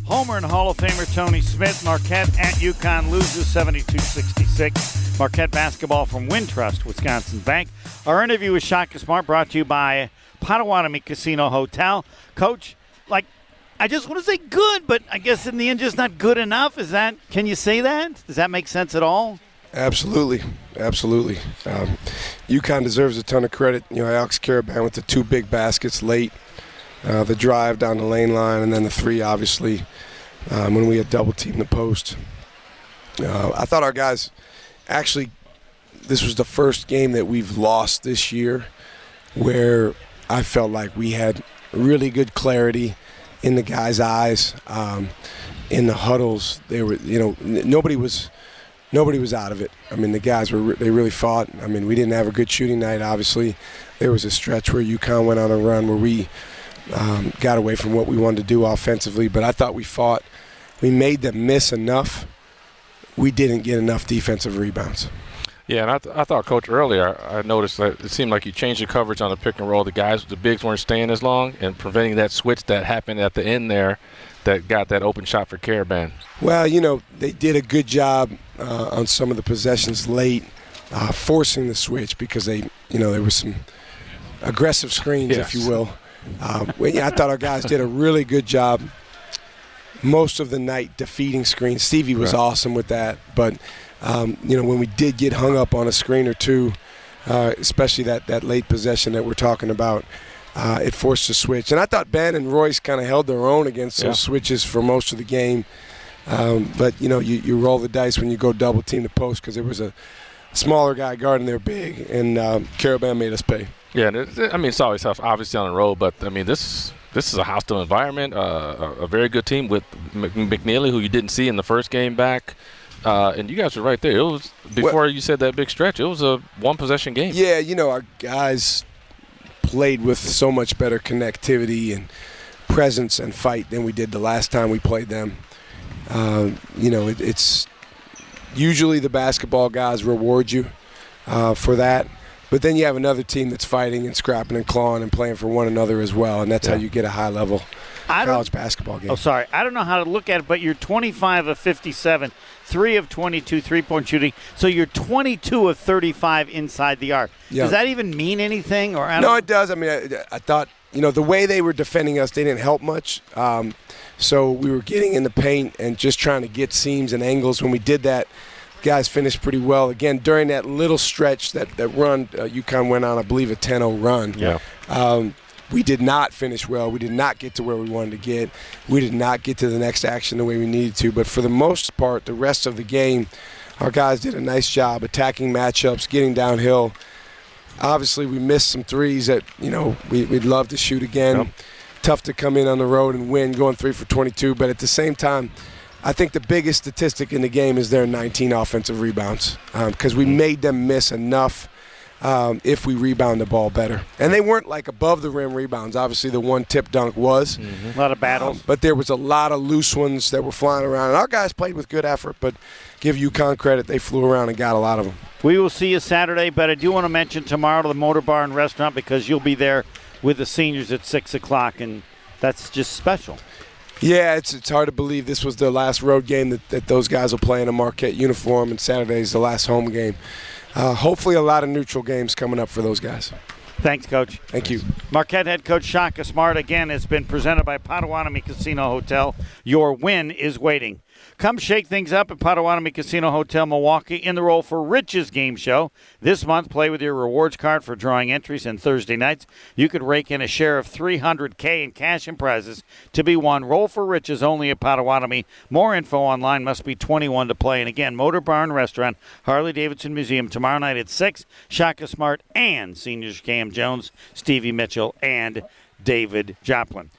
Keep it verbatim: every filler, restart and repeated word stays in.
Homer and Hall of Famer Tony Smith. Marquette at UConn loses seventy-two sixty-six. Marquette basketball from Wintrust, Wisconsin Bank. Our interview with Shaka Smart brought to you by Potawatomi Casino Hotel. Coach, like, I just want to say good, but I guess in the end just not good enough. Is that, can you say that? Does that make sense at all? Absolutely, absolutely. Um, UConn deserves a ton of credit. You know, Alex Karaban with the two big baskets late, uh, the drive down the lane line, and then the three, obviously, um, when we had double-teamed the post. Uh, I thought our guys actually, this was the first game that we've lost this year where I felt like we had really good clarity in the guys' eyes, um, in the huddles. They were, you know, n- nobody was, nobody was out of it. I mean, the guys were, re- they really fought. I mean, we didn't have a good shooting night. Obviously, there was a stretch where UConn went on a run where we um, got away from what we wanted to do offensively. But I thought we fought. We made them miss enough. We didn't get enough defensive rebounds. Yeah, and I, th- I thought, Coach, earlier I noticed that it seemed like you changed the coverage on the pick and roll. The guys, the bigs weren't staying as long and preventing that switch that happened at the end there that got that open shot for Karaban. Well, you know, they did a good job uh, on some of the possessions late, uh, forcing the switch because they, you know, there was some aggressive screens, Yes. if you will. Um, well, yeah, I thought our guys did a really good job most of the night defeating screens. Stevie was Right. awesome with that, but – Um, you know, when we did get hung up on a screen or two, uh, especially that, that late possession that we're talking about, uh, it forced a switch. And I thought Ben and Royce kind of held their own against Yeah. those switches for most of the game. Um, but, you know, you, you roll the dice when you go double team the post because there was a smaller guy guarding their big, and um, Karaban made us pay. Yeah, and it, I mean, it's always tough, obviously, on the road, but, I mean, this this is a hostile environment, uh, a, a very good team with Mc- McNeely, who you didn't see in the first game back. Uh, and you guys were right there. It was before well, you said that big stretch. It was a one-possession game. Yeah, you know, our guys played with so much better connectivity and presence and fight than we did the last time we played them. Uh, you know, it, it's usually the basketball guys reward you uh, for that. But then you have another team that's fighting and scrapping and clawing and playing for one another as well, and that's Yeah. how you get a high-level I don't- college basketball game. Oh, sorry. I don't know how to look at it, but you're twenty-five of fifty-seven, three of twenty-two three-point shooting, so you're twenty-two of thirty-five inside the arc. Yeah. Does that even mean anything? Or I No, don't it does. I mean, I, I thought, you know, the way they were defending us, they didn't help much. Um, so we were getting in the paint and just trying to get seams and angles. When we did that, guys finished pretty well. Again, during that little stretch, that, that run, uh, UConn went on, I believe, a ten oh run. Yeah. Um, we did not finish well. We did not get to where we wanted to get. We did not get to the next action the way we needed to. But for the most part, the rest of the game, our guys did a nice job attacking matchups, getting downhill. Obviously, we missed some threes that, you know, we, we'd love to shoot again. Yep. Tough to come in on the road and win, going three for twenty-two. But at the same time, I think the biggest statistic in the game is their nineteen offensive rebounds because um, we made them miss enough um, if we rebound the ball better. And they weren't like above the rim rebounds. Obviously, the one tip dunk was. a lot of battles. Um, but there was a lot of loose ones that were flying around. And our guys played with good effort, but give UConn credit, they flew around and got a lot of them. We will see you Saturday, but I do want to mention tomorrow to the Motor Bar and Restaurant because you'll be there with the seniors at six o'clock, and that's just special. Yeah, it's it's hard to believe this was the last road game that, that those guys will play in a Marquette uniform, and Saturday's the last home game. Uh, hopefully a lot of neutral games coming up for those guys. Thanks, Coach. Thank you. Marquette head coach Shaka Smart, again, has been presented by Potawatomi Casino Hotel. Your win is waiting. Come shake things up at Potawatomi Casino Hotel Milwaukee in the Roll for Riches game show. This month, play with your rewards card for drawing entries, and Thursday nights, you could rake in a share of three hundred K in cash and prizes to be won. Roll for Riches only at Potawatomi. More info online. Must be twenty-one to play. And again, Motor Barn Restaurant, Harley-Davidson Museum, tomorrow night at six. Shaka Smart and seniors Cam Jones, Stevie Mitchell, and David Joplin.